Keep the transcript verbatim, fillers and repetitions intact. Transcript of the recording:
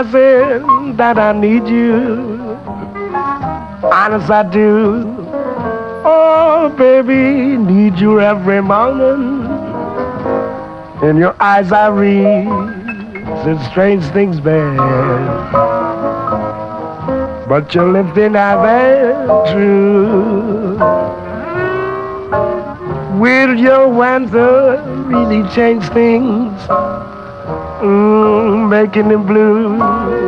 said that I need you, honest I do. Oh, baby, need you every morning. In your eyes I read such strange things bad, but your lips they not that true. Will your answer really change things, mm, making them blue?